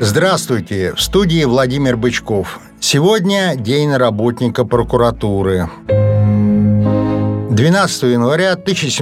Здравствуйте! В студии Владимир Бычков. Сегодня День работника прокуратуры. 12 января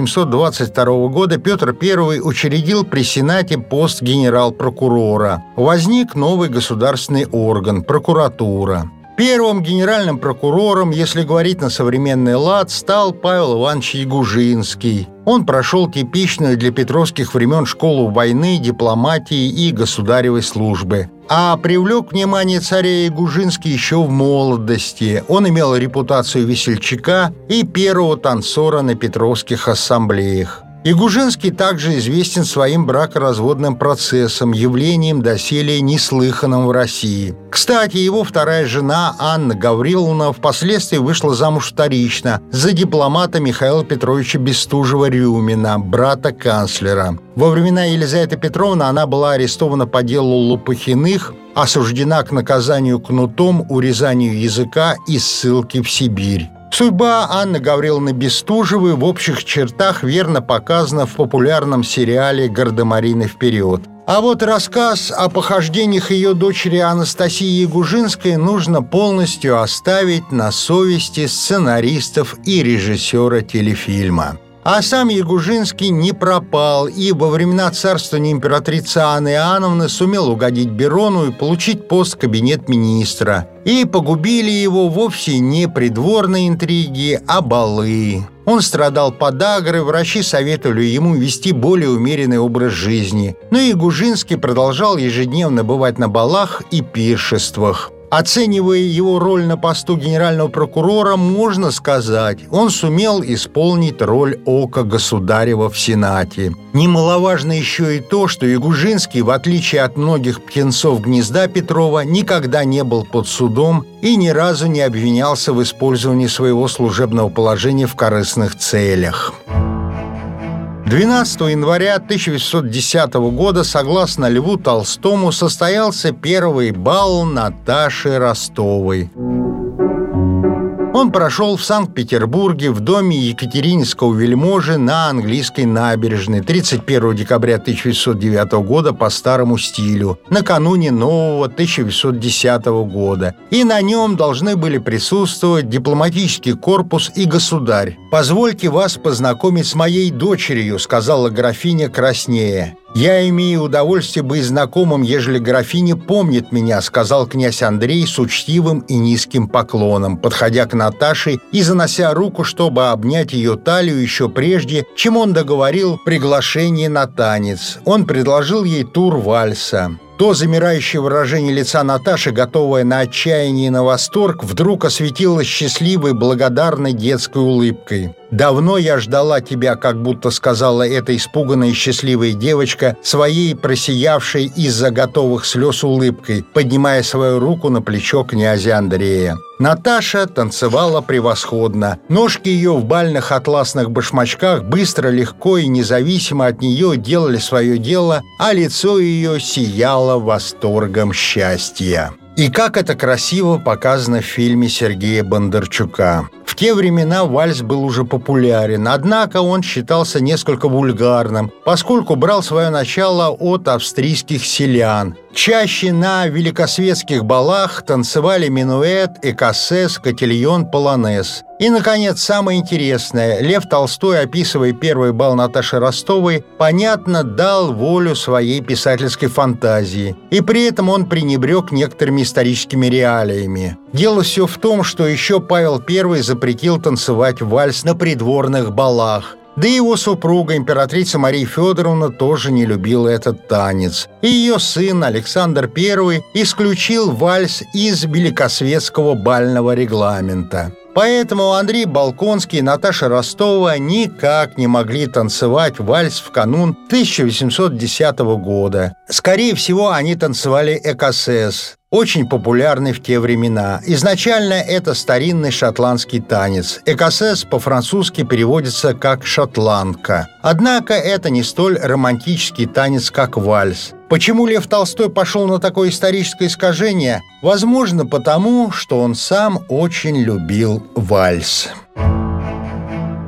1722 года Петр I учредил при Сенате пост генерал-прокурора. Возник новый государственный орган – прокуратура. Первым генеральным прокурором, если говорить на современный лад, стал Павел Иванович Ягужинский. Он прошел типичную для петровских времен школу войны, дипломатии и государевой службы. А привлек внимание царя Ягужинский еще в молодости. Он имел репутацию весельчака и первого танцора на петровских ассамблеях. Ягужинский также известен своим бракоразводным процессом, явлением доселе неслыханным в России. Кстати, его вторая жена Анна Гавриловна впоследствии вышла замуж вторично за дипломата Михаила Петровича Бестужева-Рюмина, брата канцлера. Во времена Елизаветы Петровны она была арестована по делу Лопухиных, осуждена к наказанию кнутом, урезанию языка и ссылке в Сибирь. Судьба Анны Гавриловны Бестужевой в общих чертах верно показана в популярном сериале «Гардемарины вперед». А вот рассказ о похождениях ее дочери Анастасии Ягужинской нужно полностью оставить на совести сценаристов и режиссера телефильма. А сам Ягужинский не пропал и во времена царствования императрицы Анны Иоанновны сумел угодить Берону и получить пост кабинет-министра. И погубили его вовсе не придворные интриги, а балы. Он страдал подагрой, врачи советовали ему вести более умеренный образ жизни. Но Ягужинский продолжал ежедневно бывать на балах и пиршествах. Оценивая его роль на посту генерального прокурора, можно сказать, он сумел исполнить роль ока государева в Сенате. Немаловажно еще и то, что Ягужинский, в отличие от многих птенцов гнезда Петрова, никогда не был под судом и ни разу не обвинялся в использовании своего служебного положения в корыстных целях. 12 января 1810 года, согласно Льву Толстому, состоялся первый бал Наташи Ростовой. Он прошел в Санкт-Петербурге в доме Екатерининского вельможи на Английской набережной 31 декабря 1809 года по старому стилю, накануне нового 1810 года. И на нем должны были присутствовать дипломатический корпус и государь. «Позвольте вас познакомить с моей дочерью», — сказала графиня краснея. «Я имею удовольствие быть знакомым, ежели графиня помнит меня», — сказал князь Андрей с учтивым и низким поклоном, подходя к Наташе и занося руку, чтобы обнять ее талию еще прежде, чем он договорил приглашение на танец. Он предложил ей тур вальса. То замирающее выражение лица Наташи, готовое на отчаяние и на восторг, вдруг осветилось счастливой, благодарной детской улыбкой. «Давно я ждала тебя», как будто сказала эта испуганная и счастливая девочка своей просиявшей из-за готовых слез улыбкой, поднимая свою руку на плечо князя Андрея. Наташа танцевала превосходно. Ножки ее в бальных атласных башмачках быстро, легко и независимо от нее делали свое дело, а лицо ее сияло восторгом счастья. И как это красиво показано в фильме Сергея Бондарчука. В те времена вальс был уже популярен, однако он считался несколько вульгарным, поскольку брал свое начало от австрийских селян. Чаще на великосветских балах танцевали минуэт, экосес, котильон, полонез. И, наконец, самое интересное. Лев Толстой, описывая первый бал Наташи Ростовой, понятно дал волю своей писательской фантазии. И при этом он пренебрег некоторыми историческими реалиями. Дело все в том, что еще Павел I запретил танцевать вальс на придворных балах. Да и его супруга, императрица Мария Федоровна, тоже не любила этот танец. И ее сын Александр I исключил вальс из великосветского бального регламента. Поэтому Андрей Болконский и Наташа Ростова никак не могли танцевать вальс в канун 1810 года. Скорее всего, они танцевали экосес, очень популярный в те времена. Изначально это старинный шотландский танец. Экосес по-французски переводится как «шотландка». Однако это не столь романтический танец, как вальс. Почему Лев Толстой пошел на такое историческое искажение? Возможно, потому, что он сам очень любил вальс.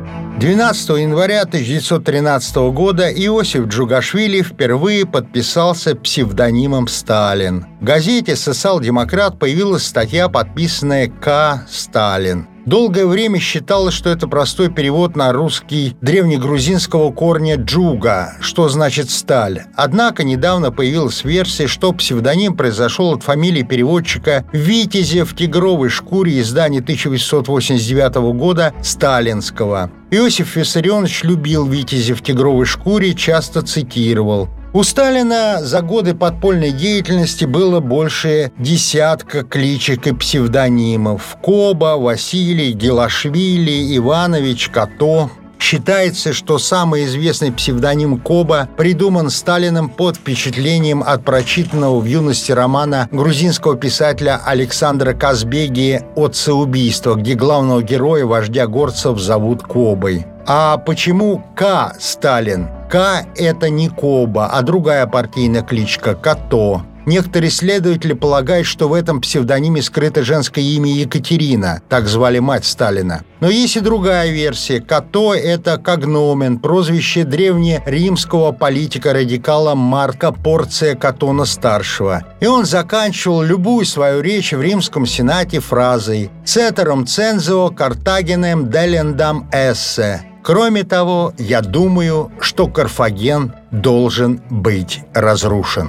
12 января 1913 года Иосиф Джугашвили впервые подписался псевдонимом «Сталин». В газете «Социал-демократ» появилась статья, подписанная К. Сталин. Долгое время считалось, что это простой перевод на русский древнегрузинского корня «джуга», что значит «сталь». Однако недавно появилась версия, что псевдоним произошел от фамилии переводчика Витязя в тигровой шкуре издания 1889 года Сталинского. Иосиф Виссарионович любил Витязя в тигровой шкуре, часто цитировал. У Сталина за годы подпольной деятельности было больше десятка кличек и псевдонимов: Коба, Василий, Гелашвили, Иванович, Като. Считается, что самый известный псевдоним Коба придуман Сталиным под впечатлением от прочитанного в юности романа грузинского писателя Александра Казбеги «Отцеубийство», где главного героя, вождя горцев, зовут Кобой. А почему К. Сталин? К. – это не Коба, а другая партийная кличка – Като. Некоторые исследователи полагают, что в этом псевдониме скрыто женское имя Екатерина, так звали мать Сталина. Но есть и другая версия. Като – это когномен, прозвище древнеримского политика-радикала Марка Порция Катона-старшего. И он заканчивал любую свою речь в Римском Сенате фразой «Ceterum censeo Carthaginem delendam esse». Кроме того, я думаю, что Карфаген должен быть разрушен.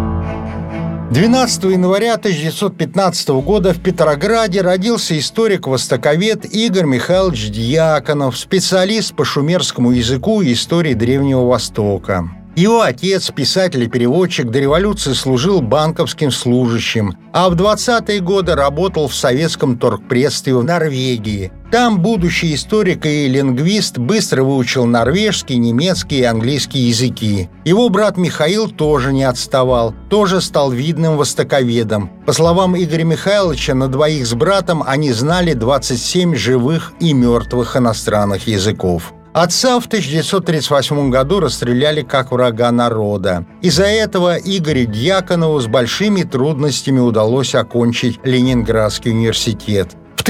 12 января 1915 года в Петрограде родился историк-востоковед Игорь Михайлович Дьяконов, специалист по шумерскому языку и истории Древнего Востока. Его отец, писатель и переводчик, до революции служил банковским служащим, а в 20-е годы работал в советском торгпредстве в Норвегии. Там будущий историк и лингвист быстро выучил норвежский, немецкий и английский языки. Его брат Михаил тоже не отставал, тоже стал видным востоковедом. По словам Игоря Михайловича, на двоих с братом они знали 27 живых и мертвых иностранных языков. Отца в 1938 году расстреляли как врага народа. Из-за этого Игорю Дьяконову с большими трудностями удалось окончить Ленинградский университет. В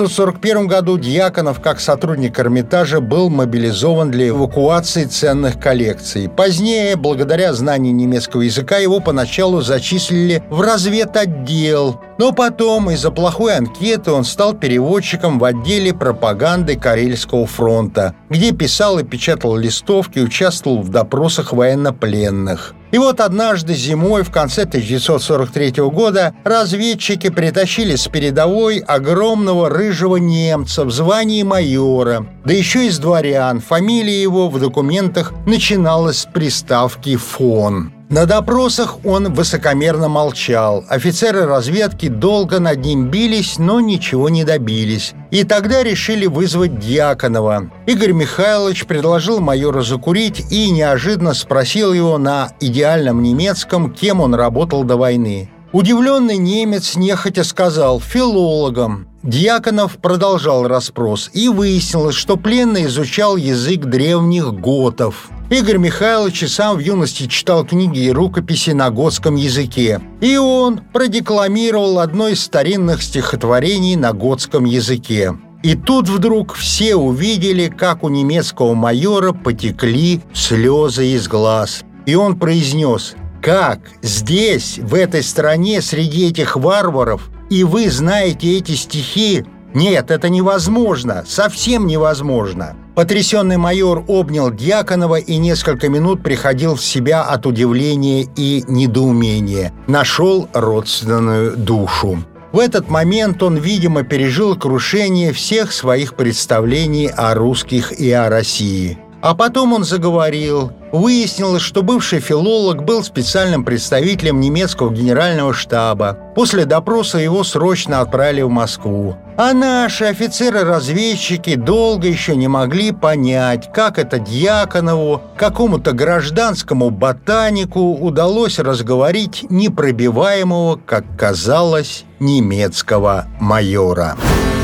1941 году Дьяконов, как сотрудник Эрмитажа, был мобилизован для эвакуации ценных коллекций. Позднее, благодаря знанию немецкого языка, его поначалу зачислили в разведотдел, но потом из-за плохой анкеты он стал переводчиком в отделе пропаганды Карельского фронта, где писал и печатал листовки, участвовал в допросах военнопленных. И вот однажды зимой, в конце 1943 года, разведчики притащили с передовой огромного рыжего немца в звании майора, да еще из дворян. Фамилия его в документах начиналась с приставки «фон». На допросах он высокомерно молчал. Офицеры разведки долго над ним бились, но ничего не добились. И тогда решили вызвать Дьяконова. Игорь Михайлович предложил майору закурить и неожиданно спросил его на идеальном немецком, кем он работал до войны. Удивленный немец нехотя сказал «филологом». Дьяконов продолжал расспрос, и выяснилось, что пленный изучал язык древних готов. Игорь Михайлович и сам в юности читал книги и рукописи на готском языке, и он продекламировал одно из старинных стихотворений на готском языке. И тут вдруг все увидели, как у немецкого майора потекли слезы из глаз. И он произнес: «Как здесь, в этой стране, среди этих варваров, и вы знаете эти стихи? Нет, это невозможно, совсем невозможно». Потрясенный майор обнял Дьяконова и несколько минут приходил в себя от удивления и недоумения. Нашел родственную душу. В этот момент он, видимо, пережил крушение всех своих представлений о русских и о России. А потом он заговорил. Выяснилось, что бывший филолог был специальным представителем немецкого генерального штаба. После допроса его срочно отправили в Москву. А наши офицеры-разведчики долго еще не могли понять, как это Дьяконову, какому-то гражданскому ботанику, удалось разговорить непробиваемого, как казалось, немецкого майора.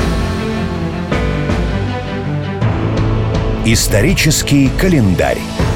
Исторический календарь.